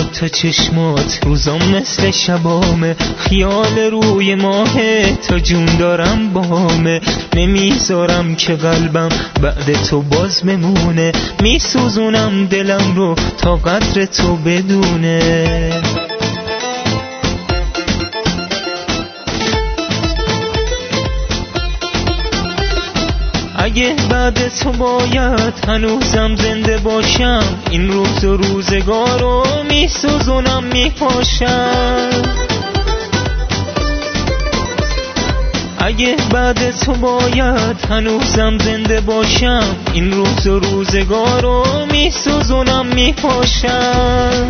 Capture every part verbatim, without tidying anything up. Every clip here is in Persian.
تا چشمات روزام مثل شبامه، خیال روی ماهه تا جون دارم بامه. نمیذارم که قلبم بعد تو باز بمونه، میسوزونم دلم رو تا قدر تو بدونه. اگه بعد تو باید هنوزم زنده باشم، این روز و روزگارو میسوزونم میپاشم. اگه بعد تو باید هنوزم زنده باشم، این روز و روزگارو میسوزونم میپاشم.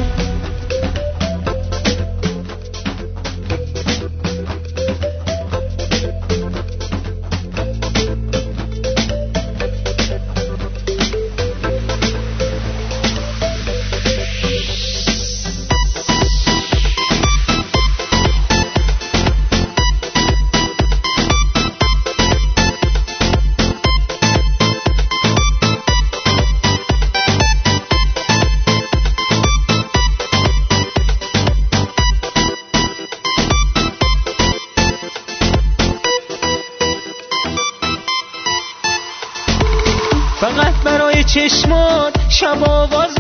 فقط برای چشمات شب آواز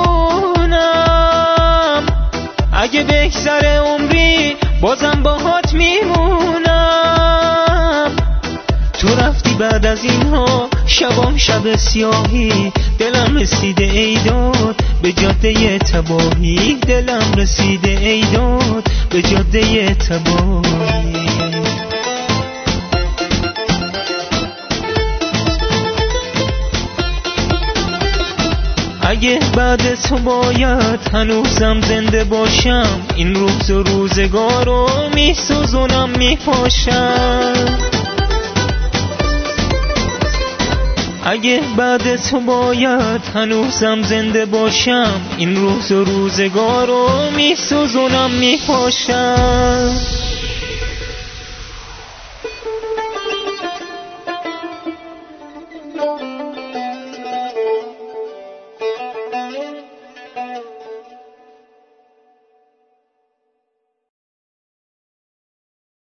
میخونم، اگه بگذره عمری بازم باهات میمونم. تو رفتی بعد از اینها شبام شب سیاهی، دلم رسیده ایداد به جاده تباهی، دلم رسیده ایداد به جاده تباهی. اگه بعد تو باید هنوزم زنده باشم، این روز و روزگارو میسوزونم میپاشم. اگه بعد تو باید هنوزم زنده باشم، این روز و روزگارو میسوزونم میپاشم.